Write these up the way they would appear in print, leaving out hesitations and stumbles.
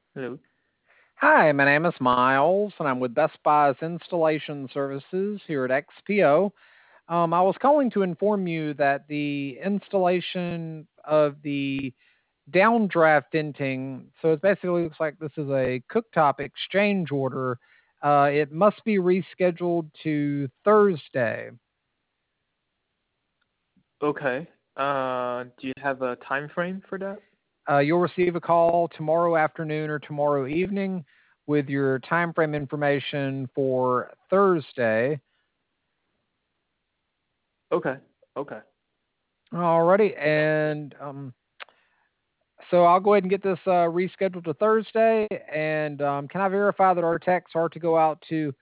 Hello. Hi, my name is Miles, and I'm with Best Buy's Installation Services here at XPO. I was calling to inform you that the installation of the downdraft venting, so it basically looks like this is a cooktop exchange order. It must be rescheduled to Thursday. Okay. Do you have a time frame for that? You'll receive a call tomorrow afternoon or tomorrow evening with your time frame information for Thursday. Okay. Okay. Alrighty, and so I'll go ahead and get this rescheduled to Thursday. And can I verify that our techs are to go out to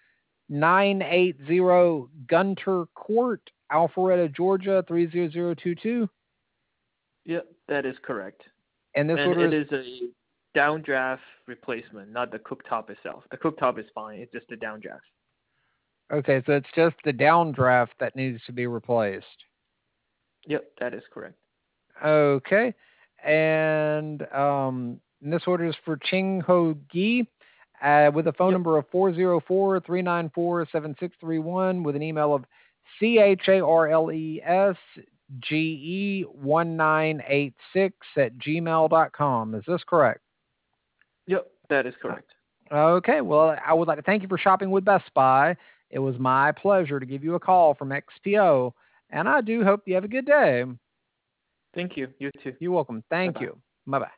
980 Gunter Court, Alpharetta, Georgia 30022? Yep, that is correct. And this And order it is is a downdraft replacement, not the cooktop itself. The cooktop is fine. It's just the downdraft. okay. So it's just the downdraft that needs to be replaced. Yep, that is correct. Okay, and this order is for Ching Ho Gi. With a phone Yep. number of 404-394-7631 with an email of CHARLESGE1986 Is this correct? Yep, that is Uh, correct. Okay, well, I would like to thank you for shopping with Best Buy. It was my pleasure to give you a call from XPO, and I do hope you have a good day. Thank you. You too. You're welcome. Bye Thank bye. you. Bye bye.